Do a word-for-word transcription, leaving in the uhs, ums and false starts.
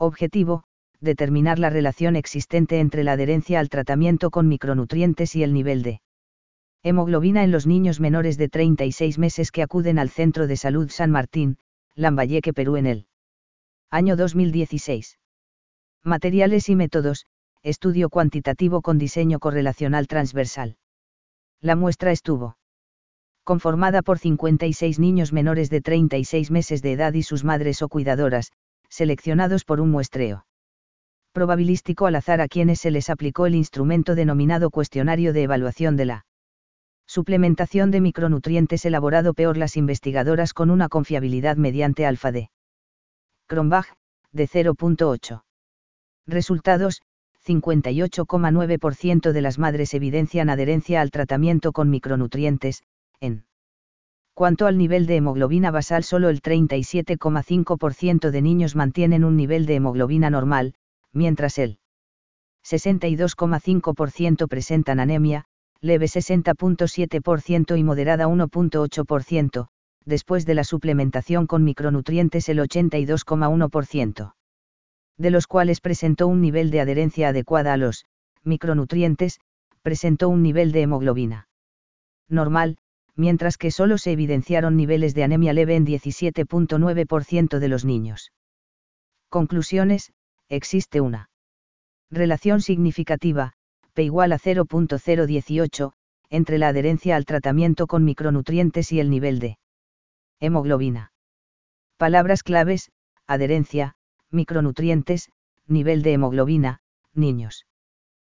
Objetivo: determinar la relación existente entre la adherencia al tratamiento con micronutrientes y el nivel de hemoglobina en los niños menores de treinta y seis meses que acuden al Centro de Salud San Martín, Lambayeque, Perú en el año dos mil dieciséis. Materiales y métodos: estudio cuantitativo con diseño correlacional transversal. La muestra estuvo conformada por cincuenta y seis niños menores de treinta y seis meses de edad y sus madres o cuidadoras, seleccionados por un muestreo probabilístico al azar a quienes se les aplicó el instrumento denominado cuestionario de evaluación de la suplementación de micronutrientes elaborado por las investigadoras con una confiabilidad mediante alfa de Cronbach, de cero punto ocho. Resultados: cincuenta y ocho coma nueve por ciento de las madres evidencian adherencia al tratamiento con micronutrientes. En cuanto al nivel de hemoglobina basal, solo el treinta y siete coma cinco por ciento de niños mantienen un nivel de hemoglobina normal, mientras el sesenta y dos coma cinco por ciento presentan anemia, leve sesenta coma siete por ciento y moderada uno coma ocho por ciento, después de la suplementación con micronutrientes el ochenta y dos coma uno por ciento. De los cuales presentó un nivel de adherencia adecuada a los micronutrientes, presentó un nivel de hemoglobina normal, mientras que solo se evidenciaron niveles de anemia leve en diecisiete coma nueve por ciento de los niños. Conclusiones: existe una relación significativa, P igual a cero coma cero dieciocho, entre la adherencia al tratamiento con micronutrientes y el nivel de hemoglobina. Palabras claves: adherencia, micronutrientes, nivel de hemoglobina, niños.